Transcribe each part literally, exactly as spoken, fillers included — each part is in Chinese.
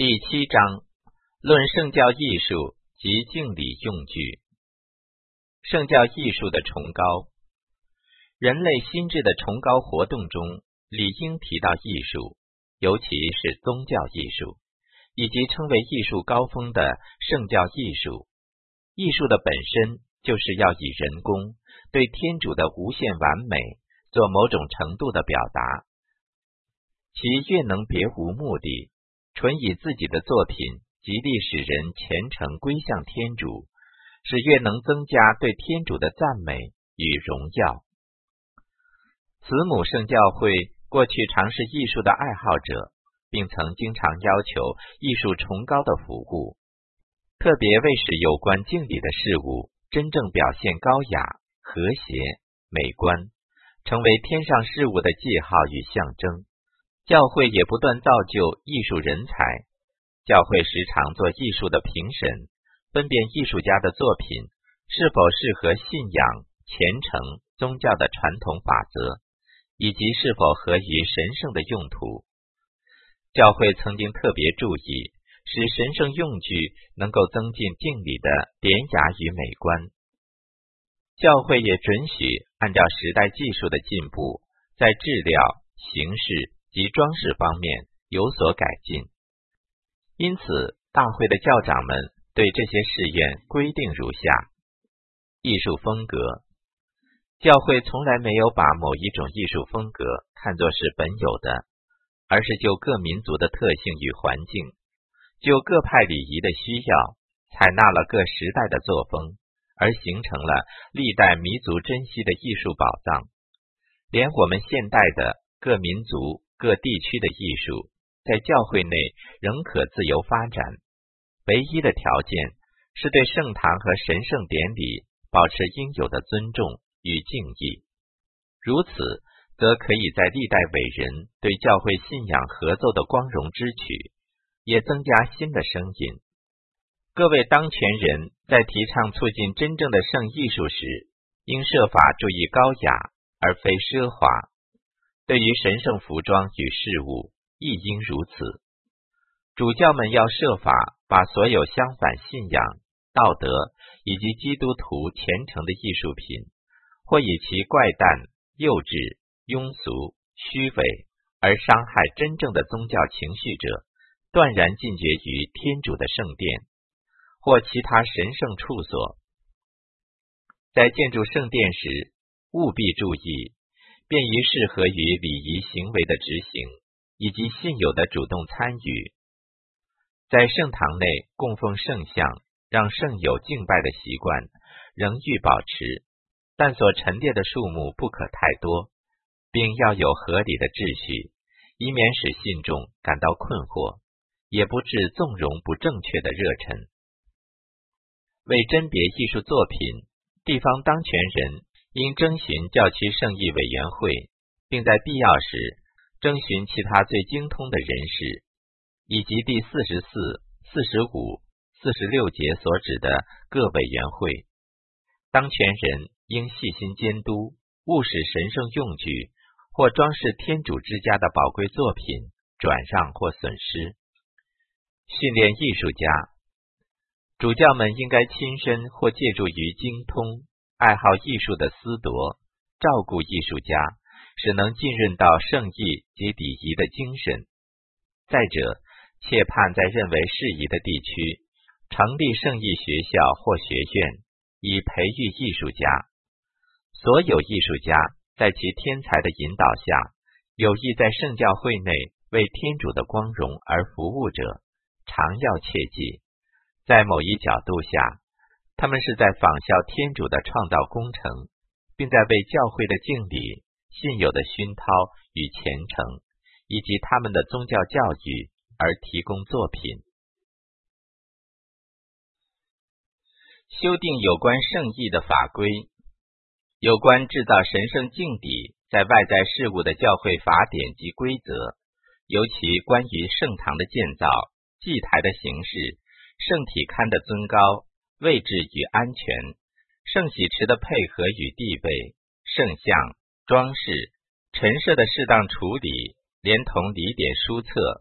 第七章，论圣教艺术及敬礼用具。圣教艺术的崇高。人类心智的崇高活动中，理应提到艺术，尤其是宗教艺术，以及称为艺术高峰的圣教艺术。艺术的本身就是要以人工对天主的无限完美做某种程度的表达，其越能别无目的，纯以自己的作品极力使人虔诚归向天主，是越能增加对天主的赞美与荣耀。慈母圣教会过去常是艺术的爱好者，并曾经常要求艺术崇高的服务，特别为使有关敬礼的事物真正表现高雅、和谐、美观，成为天上事物的记号与象征。教会也不断造就艺术人才，教会时常做艺术的评审，分辨艺术家的作品是否适合信仰、虔诚、宗教的传统法则，以及是否合于神圣的用途。教会曾经特别注意，使神圣用具能够增进敬礼的典雅与美观。教会也准许按照时代技术的进步，在质料、形式及装饰方面有所改进。因此，大会的教长们对这些誓愿规定如下：艺术风格。教会从来没有把某一种艺术风格看作是本有的，而是就各民族的特性与环境，就各派礼仪的需要，采纳了各时代的作风，而形成了历代弥足珍惜的艺术宝藏。连我们现代的各民族各地区的艺术，在教会内仍可自由发展，唯一的条件是对圣堂和神圣典礼保持应有的尊重与敬意。如此，则可以在历代伟人对教会信仰合奏的光荣之曲，也增加新的声音。各位当权人在提倡促进真正的圣艺术时，应设法注意高雅，而非奢华。对于神圣服装与事物，亦应如此。主教们要设法把所有相反信仰、道德以及基督徒虔诚的艺术品，或以其怪诞、幼稚、庸俗、虚伪而伤害真正的宗教情绪者，断然禁绝于天主的圣殿或其他神圣处所。在建筑圣殿时，务必注意便于适合于礼仪行为的执行，以及信友的主动参与。在圣堂内供奉圣像，让圣友敬拜的习惯仍欲保持，但所陈列的数目不可太多，并要有合理的秩序，以免使信众感到困惑，也不致纵容不正确的热忱。为甄别艺术作品，地方当权人应征询教区圣议委员会，并在必要时征询其他最精通的人士，以及第四十四、四十五、四十六节所指的各委员会。当权人应细心监督，勿使神圣用具或装饰天主之家的宝贵作品转让或损失。训练艺术家。主教们应该亲身或借助于精通爱好艺术的司铎，照顾艺术家，使能浸润到圣意及礼仪的精神。再者，切盼在认为适宜的地区成立圣意学校或学院，以培育艺术家。所有艺术家在其天才的引导下，有意在圣教会内为天主的光荣而服务者，常要切记，在某一角度下，他们是在仿效天主的创造工程，并在为教会的敬礼、信友的熏陶与虔诚，以及他们的宗教教育而提供作品。修订有关圣意的法规。有关制造神圣敬礼在外在事务的教会法典及规则，尤其关于圣堂的建造、祭台的形式、圣体龛的尊高、位置与安全、圣洗池的配合与地位、圣像、装饰、陈设的适当处理，连同礼典书册、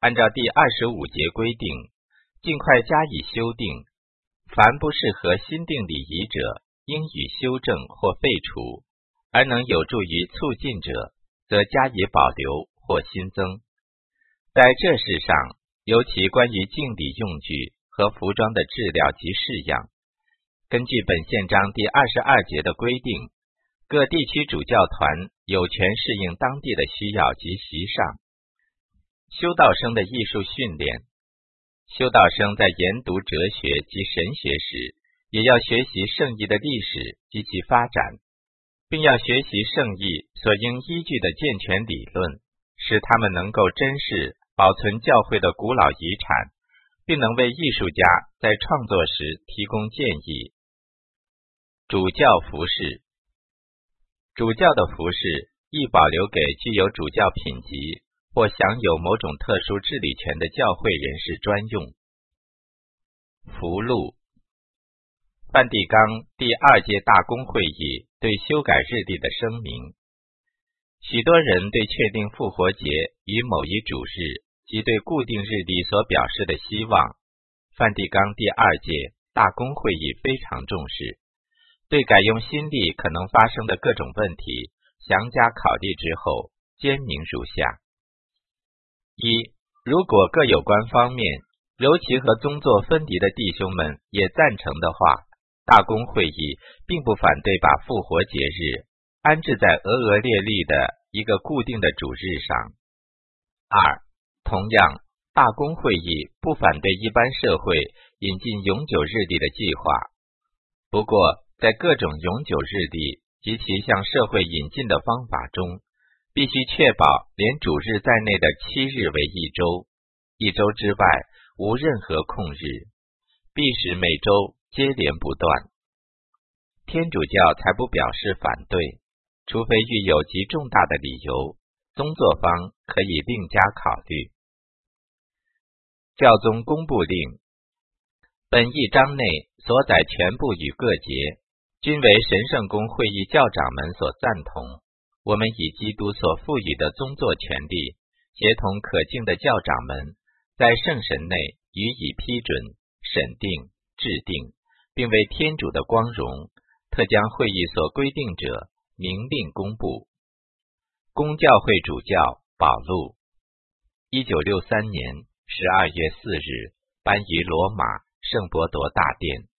按照第二十五节规定，尽快加以修订。凡不适合新定礼仪者，应予修正或废除，而能有助于促进者，则加以保留或新增。在这事上，尤其关于敬礼用具和服装的质量及式样，根据本宪章第二十二节的规定，各地区主教团有权适应当地的需要及习上。修道生的艺术训练，修道生在研读哲学及神学时，也要学习圣意的历史及其发展，并要学习圣意所应依据的健全理论，使他们能够珍视保存教会的古老遗产，并能为艺术家在创作时提供建议。主教服饰，主教的服饰亦保留给具有主教品级或享有某种特殊治理权的教会人士专用。符录，梵蒂冈第二届大公会议对修改日历的声明。许多人对确定复活节与某一主日及对固定日历所表示的希望，梵蒂冈第二届大公会议非常重视，对改用新历可能发生的各种问题详加考虑之后，简明如下：一、如果各有关方面，尤其和宗座分离的弟兄们也赞成的话，大公会议并不反对把复活节日安置在俄俄列历的一个固定的主日上。二、同样，大公会议不反对一般社会引进永久日历的计划。不过，在各种永久日历及其向社会引进的方法中，必须确保连主日在内的七日为一周，一周之外无任何空日，必使每周接连不断。天主教才不表示反对，除非遇有极重大的理由，宗座方可以另加考虑。教宗公布令，本一章内所载全部与各节，均为神圣公会议教长们所赞同。我们以基督所赋予的宗座权力，协同可敬的教长们，在圣神内予以批准、审定、制定，并为天主的光荣，特将会议所规定者明令公布。公教会主教保禄，一九六三年十二月四日颁于罗马圣伯多大殿。